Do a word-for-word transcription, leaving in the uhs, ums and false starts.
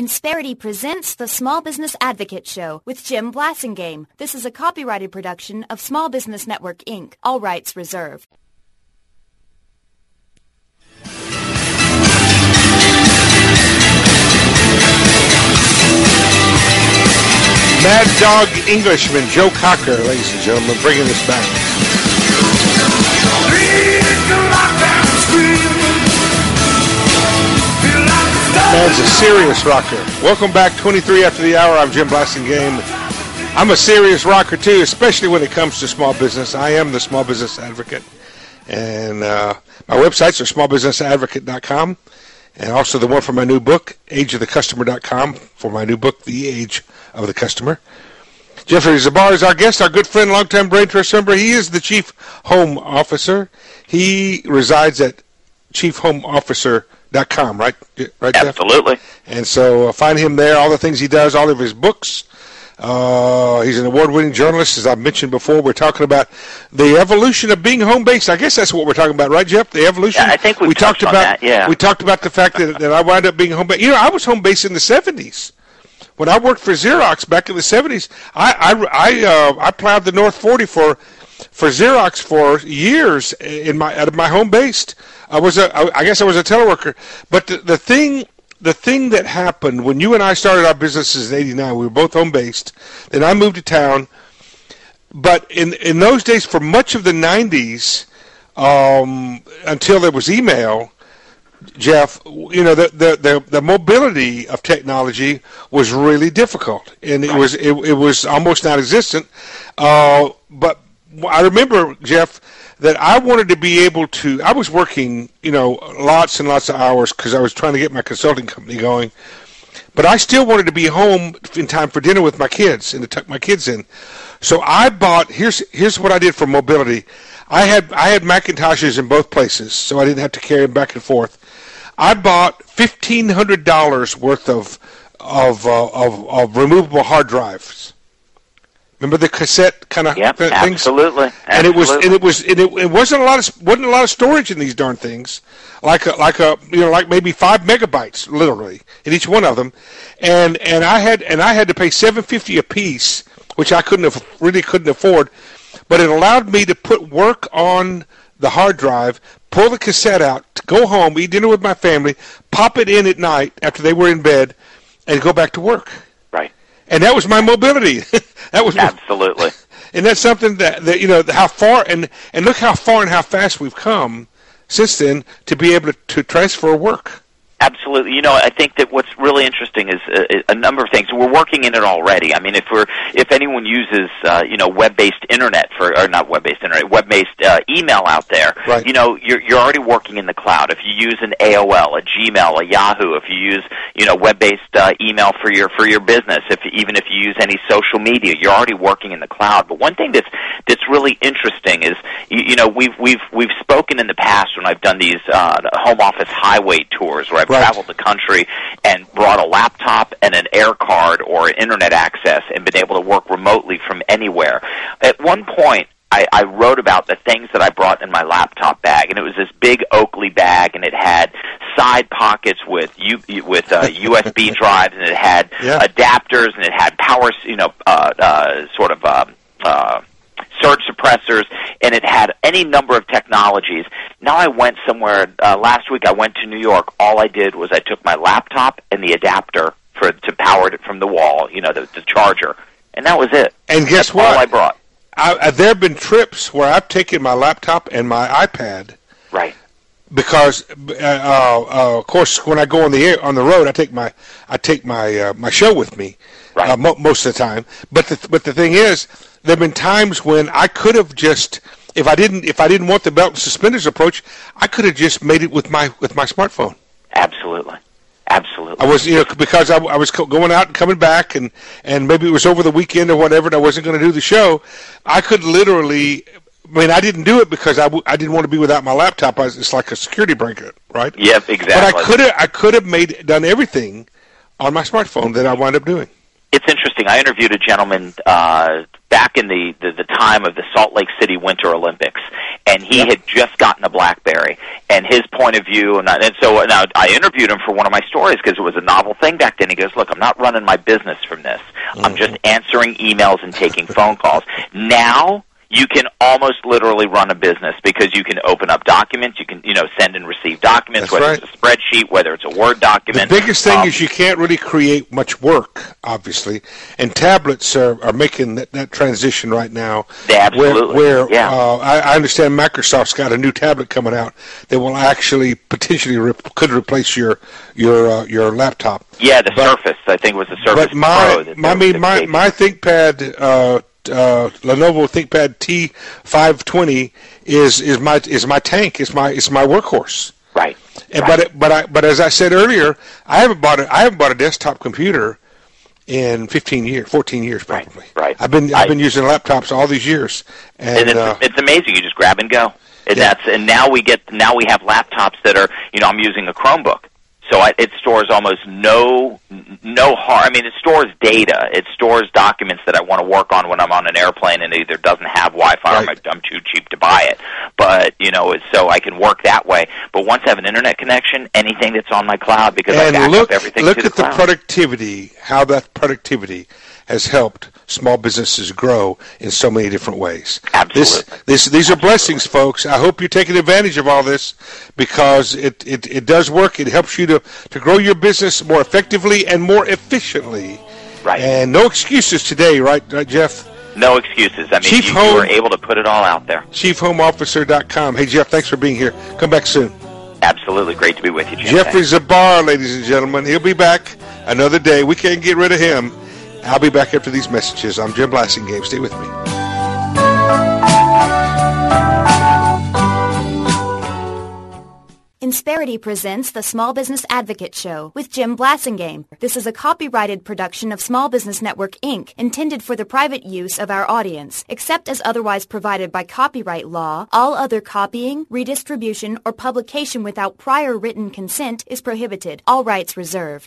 Insperity presents the Small Business Advocate Show with Jim Blasingame. This is a copyrighted production of Small Business Network, Incorporated. All rights reserved. Mad Dog Englishman Joe Cocker, ladies and gentlemen, bringing us back. Man's a serious rocker. Welcome back, twenty-three after the hour. I'm Jim Blasingame. I'm a serious rocker, too, especially when it comes to small business. I am the Small Business Advocate. And uh, my websites are small business advocate dot com. And also the one for my new book, age of the customer dot com, for my new book, The Age of the Customer. Jeffrey Zabar is our guest, our good friend, longtime Brain Trust member. He is the Chief Home Officer. He resides at chief home officer dot com, right? Right, Jeff? Absolutely. And so uh, find him there, all the things he does, all of his books. Uh, he's an award-winning journalist, as I've mentioned before. We're talking about the evolution of being home-based. I guess that's what we're talking about, right, Jeff? The evolution. Yeah, I think we've we talked on about. That, yeah. We talked about the fact that, that I wound up being home-based. You know, I was home-based in the seventies. When I worked for Xerox back in the seventies, I I I, uh, I plowed the North forty for for Xerox for years in my out of my home base. I was a I guess I was a teleworker, but the, the thing. The thing that happened when you and I started our businesses in eighty-nine, we were both home-based. Then I moved to town. But in in those days, for much of the nineties, um, until there was email, Jeff, you know, the, the, the, the mobility of technology was really difficult. And it was, it, it was almost non-existent. Uh, but I remember, Jeff, that I wanted to be able to, I was working, you know, lots and lots of hours because I was trying to get my consulting company going, but I still wanted to be home in time for dinner with my kids and to tuck my kids in. So I bought, here's here's what I did for mobility. I had I had Macintoshes in both places, so I didn't have to carry them back and forth. I bought fifteen hundred dollars worth of, of, uh, of, of removable hard drives. Remember the cassette kind of yep, things? Absolutely. And it was, and it was, and it, it wasn't a lot of, wasn't a lot of storage in these darn things, like a, like a, you know, like maybe five megabytes, literally, in each one of them, and and I had, and I had to pay seven fifty a piece, which I couldn't have, really couldn't afford, but it allowed me to put work on the hard drive, pull the cassette out, go home, eat dinner with my family, pop it in at night after they were in bed, and go back to work. Right. And that was my mobility. That was absolutely. And that's something that, that you know, how far, and, and look how far and how fast we've come since then to be able to, to transfer work. Absolutely. You know, I think that what's really interesting is a, a number of things. We're working in it already. I mean, if we're if anyone uses uh, you know web-based internet for or not web-based internet, web-based uh, email out there, right. you know, you're you're already working in the cloud. If you use an A O L, a Gmail, a Yahoo, if you use you know web-based uh, email for your for your business, if even if you use any social media, you're already working in the cloud. But one thing that's that's really interesting is you, you know we've we've we've spoken in the past when I've done these uh, home office highway tours where I've Right. traveled the country and brought a laptop and an air card or internet access and been able to work remotely from anywhere. At one point, I, I wrote about the things that I brought in my laptop bag, and it was this big Oakley bag, and it had side pockets with U, with uh, U S B drives, and it had yeah. adapters, and it had power, you know, uh, uh, sort of. Uh, uh, surge suppressors, and it had any number of technologies. Now I went somewhere, uh, last week I went to New York. All I did was I took my laptop and the adapter for to power it from the wall, you know, the, the charger, and that was it. And guess That's what? all I brought. I, I, there have been trips where I've taken my laptop and my iPad. Right. Because, uh, uh, of course, when I go on the air, on the road, I take my I take my uh, my show with me, right. uh, mo- most of the time. But the but the thing is, there have been times when I could have just, if I didn't if I didn't want the belt and suspenders approach, I could have just made it with my with my smartphone. Absolutely. Absolutely. I was, you know, because I, I was going out and coming back, and, and maybe it was over the weekend or whatever, and I wasn't going to do the show. I could literally. I mean, I didn't do it because I, w- I didn't want to be without my laptop. I was, it's like a security blanket, right? Yep, exactly. But I could have I could have made done everything on my smartphone that I wound up doing. it's interesting. I interviewed a gentleman uh, back in the, the, the time of the Salt Lake City Winter Olympics, and he yep. had just gotten a BlackBerry. And his point of view, and, I, and so now I interviewed him for one of my stories because it was a novel thing back then. He goes, look, I'm not running my business from this. Mm-hmm. I'm just answering emails and taking phone calls. Now, you can almost literally run a business because you can open up documents, you can, you know, send and receive documents, That's whether right. it's a spreadsheet, whether it's a Word document. The biggest thing um, is you can't really create much work, obviously, and tablets are, are making that, that transition right now. Absolutely. Where, where yeah. uh, I, I understand Microsoft's got a new tablet coming out that will actually potentially re- could replace your your uh, your laptop. Yeah, the but, Surface, I think, was the Surface but my, Pro. That my, I mean, my, my ThinkPad... Uh, Uh, Lenovo ThinkPad T five twenty is is my is my tank. It's my it's my workhorse. Right. And, right. But it, but I but as I said earlier, I haven't bought a, I haven't bought a desktop computer in fifteen years, fourteen years probably. Right. right. I've been I've I, been using laptops all these years, and, and it's, uh, it's amazing. You just grab and go. And yeah. that's and now we get now we have laptops that are, you know, I'm using a Chromebook. So I, it stores almost no no harm. I mean, it stores data. It stores documents that I want to work on when I'm on an airplane and it either doesn't have Wi-Fi right. or I'm too cheap to buy it. But, you know, it's, so I can work that way. But once I have an internet connection, anything that's on my cloud, because and I back look, up everything look to the at the cloud. productivity, how that productivity has helped small businesses grow in so many different ways. Absolutely. This, this, these are blessings, folks. I hope you're taking advantage of all this because it, it, it does work. It helps you to, to grow your business more effectively and more efficiently. Right. And no excuses today, right, right Jeff? No excuses. I mean, Chief you, Home, you were able to put it all out there. chief home officer dot com. Hey, Jeff, thanks for being here. Come back soon. Absolutely. Great to be with you, Jim. Jeffrey Zabar, ladies and gentlemen. He'll be back another day. We can't get rid of him. I'll be back after these messages. I'm Jim Blasingame. Stay with me. Insperity presents the Small Business Advocate Show with Jim Blasingame. This is a copyrighted production of Small Business Network, Incorporated, intended for the private use of our audience. Except as otherwise provided by copyright law, all other copying, redistribution, or publication without prior written consent is prohibited. All rights reserved.